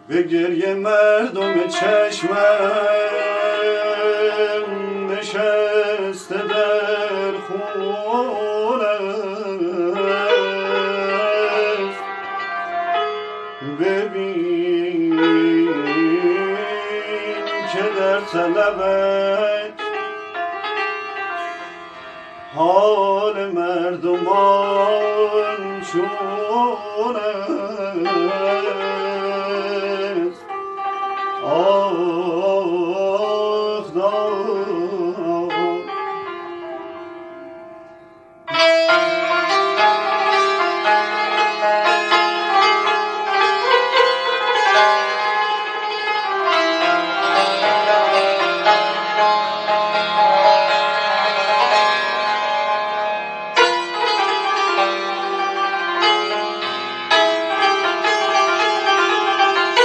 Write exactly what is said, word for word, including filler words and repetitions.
به گریه مردم چشمم نشسته در خون است. ببین که در طلبت حال مردمان چون است. آخ داد